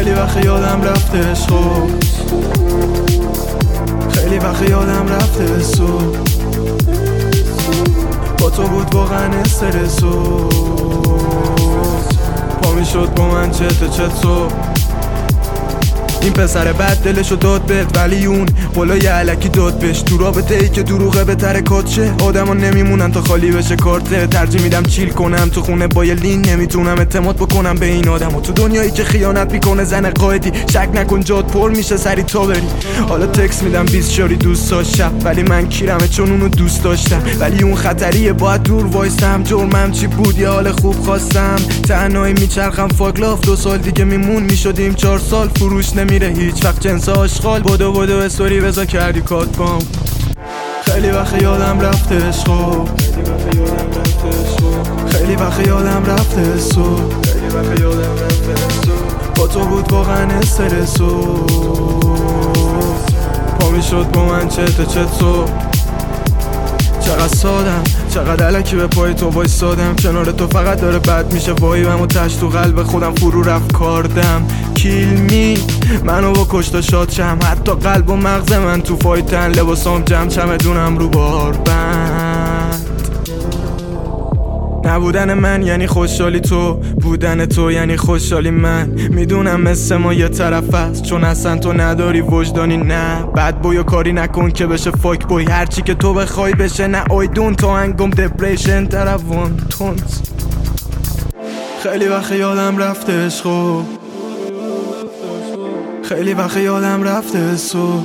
خیلی وقت یادم رفته عشقو، خیلی وقت یادم رفته صبح با تو بود واقعا استرسو، پا میشد با من چت صبح. این پسر بد دلشو داد بهت ولی اون قولای علکی داد بهش. تو رابطه ای که دروغه بهتره کاتشه، آدما نمیمونن تا خالی بشه کارته. ترجیح میدم چیل کنم تو خونه با یه لین، نمیتونم اعتماد بکنم به این آدمو. تو دنیایی که خیانت میکنه زن قائدی، شک نکن جات پر میشه سری تا بری. حالا تکس میدم 20 شاری دوست داشتم، ولی من کیرمه چون اونو دوست داشتم. ولی اون خطریه باید دور وایستم، جرمم چی بود یه حال خوب خواستم. تنهایی میچرخم فاک لاف، 2 سال دیگه میمون میشدیم 4 سال. فروش نمیره هیچ وقت جنس آشغال، بدو استوری بزا کردی کات بام. خیلی وقت یادم رفته عشقو، خیلی وقت یادم رفته صبح، با تو بود واقعا استرسو، پا میشد با من چت صبح. چقدر سادم، چقدر الکی به پای تو وایسادم. کنار تو فقط داره بد میشه وایبم و تش تو قلب خودم فرو رفت کاردم. کیل می منو با کشتا شاد شم، حتی قلب و مغز من تو فایتن. لباسام جمع چمدونم رو بار بند. نبودن من یعنی خوشحالی تو، بودن تو یعنی خوشحالی من. میدونم مثل ما یه طرف است، چون اصلا تو نداری وجدانی. نه بد بوی و کاری نکن که بشه فاک بوی، هرچی که تو بخوای بشه. نه آیدون تو انگم دپریشن طرف وان تونز. خیلی وقت یادم رفته عشقو، خیلی وقت یادم رفته صبح،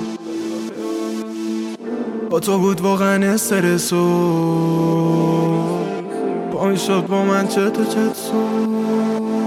با تو بود واقعا استرسو، پا میشد با من چت صبح.